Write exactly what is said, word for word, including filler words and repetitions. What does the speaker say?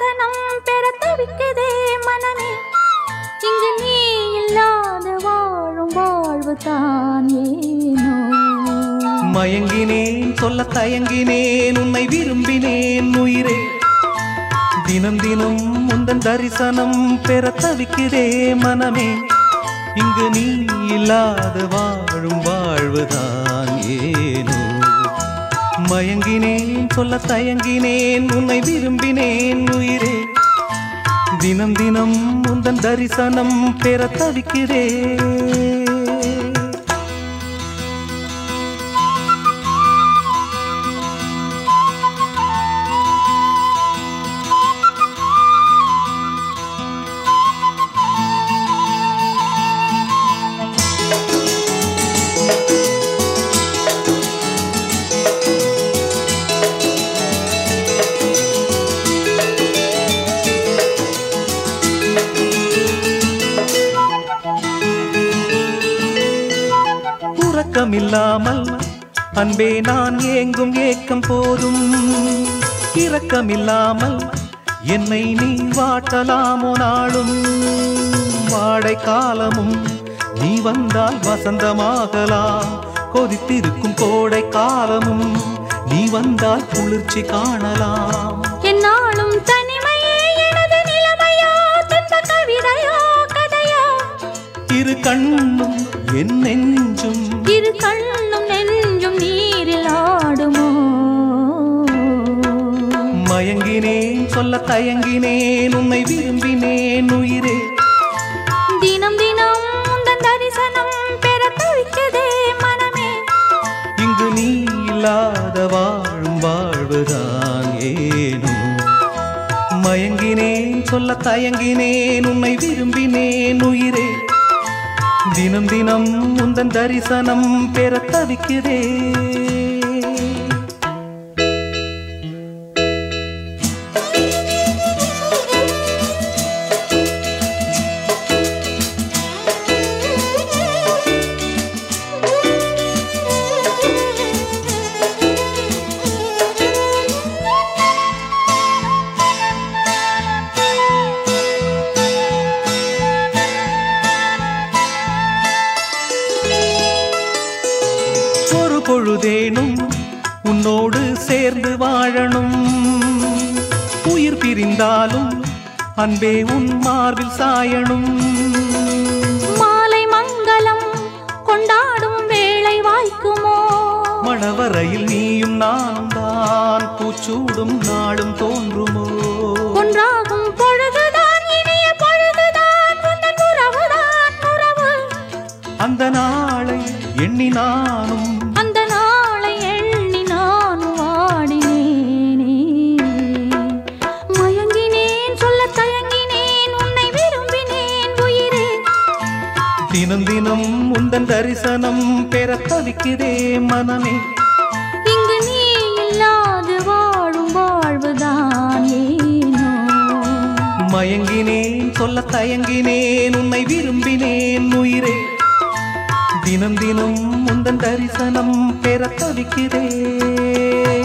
தரிசனம் பெற தவிக்குதே மனமே. இங்கு நீ இல்லாத வாழும் வாழ்வு தான் ஏனோ. மயங்கினேன் சொல்ல தயங்கினேன் உன்னை விரும்பினேன் உயிரே. தினம் தினம் உந்தன் தரிசனம் பெற தவிக்குதே மனமே. இங்கு நீ இல்லாத வாழும் வாழ்வுதான் ஏனோ. மயங்கினேன் சொல்ல தயங்கினேன் உன்னை விரும்பினேன் உயிரே. தினம் தினம் உந்தன் தரிசனம் பெற தவிக்கிறே. இரக்கமில்லாமல் அன்பே நான் ஏங்கும் ஏக்கம் போதும். இரக்கமில்லாமல் என்னை நீ வாட்டலாமோ நாளும். வாடை காலமும் நீ வந்தால் வசந்தமாகலாம். கொதித்திருக்கும் கோடை காலமும் நீ வந்தால் குளிர்ச்சி காணலாம். என்னாலும் தனிமையே எனது நிலைமையோ, துன்ப கவிதையோ கதையோ. இரு கண்ணும் என் நெஞ்சும் இரு கண்ணும் நெஞ்சும் நீரில் ஆடுமோ. மயங்கினேன் சொல்ல தயங்கினேன் உன்னை விரும்பினேன் உயிரே. தினம் தினம் உந்தன் தரிசனம் பெற தவிக்குதே மனமே. இங்கு நீ இல்லாத வாழும் வாழ்வுதான் ஏனோ. மயங்கினேன் சொல்ல தயங்கினேன் உன்னை விரும்பினேன் உயிரே. தினம் தினம் உந்தன் தரிசனம் பெற தவிக்கிறே. பொழுதேனும் உன்னோடு சேர்ந்து வாழணும். உயிர் பிரிந்தாலும் அன்பே உன் மார்பில் சாயணும். மாலை மங்களம் கொண்டாடும் வேளை வாய்க்குமோ. மணவரையில் நீயும் நானும் தான் பூச்சூடும் நாளும் தோன்றுமோ. ஒன்றாகும் பொழுதுதான் இனிய பொழுதுதான் உந்தன் உறவுதான் உறவு. அந்த நாளை எண்ணி நானும் அந்த நாளை எண்ணி நானும் வாடினேனே. மயங்கினேன் சொல்ல தயங்கினேன் உன்னை விரும்பினேன் உயிரே. தினம் தினம் உந்தன் தரிசனம் பெற தவிக்கிறே மனமே. இங்கு நீ இல்லாது வாழும் வாழ்வுதான் ஏனோ. மயங்கினேன் சொல்ல தயங்கினேன் உன்னை விரும்பினேன் உயிரே. தினம் தினம் உந்தன் தரிசனம் பெற தவிக்கிறே.